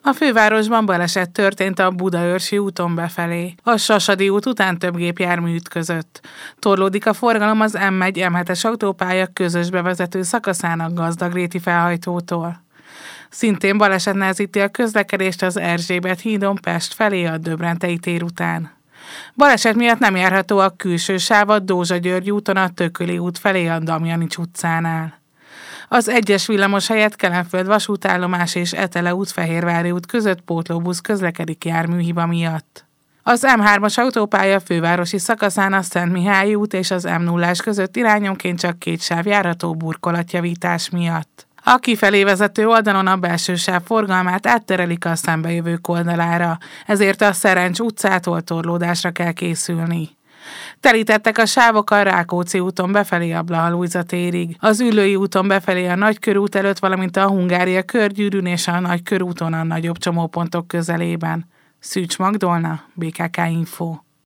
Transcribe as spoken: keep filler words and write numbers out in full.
A fővárosban baleset történt a Budaörsi úton befelé. A Sasadi út után több gépjármű ütközött. Torlódik a forgalom az M egy M hetes autópálya közös bevezető szakaszának Gazdagréti felhajtótól. Szintén baleset nehezíti a közlekedést az Erzsébet hídon Pest felé a Döbrentei tér után. Baleset miatt nem járható a külső sáv a Dózsa-György úton a Tököli út felé a Damjanics utcánál. Az egyes villamos helyett Kelenföld vasútállomás és Etele út Fehérvári út között pótlóbusz közlekedik járműhiba miatt. Az M hármas autópálya fővárosi szakaszán a Szentmihályi út és az M nullás között irányonként csak két sáv járható burkolatjavítás miatt. A kifelé vezető oldalon a belső sáv forgalmát átterelik a szembejövők oldalára, ezért a Szerencs utcától torlódásra kell készülni. Telítettek a sávok a Rákóczi úton befelé a Blaha-Lujza térig, az Üllői úton befelé a Nagykörút előtt, valamint a Hungária körgyűrűn és a Nagykörúton a nagyobb csomópontok közelében. Szűcs Magdolna, bé ká ká Info.